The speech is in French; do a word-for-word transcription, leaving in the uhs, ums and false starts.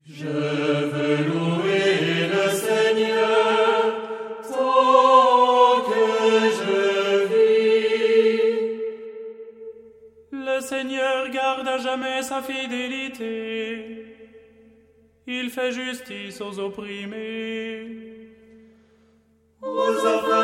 Je veux louer le Seigneur tant que je vis. Le Seigneur garde à jamais sa fidélité. Il fait justice aux opprimés. Aux orphelins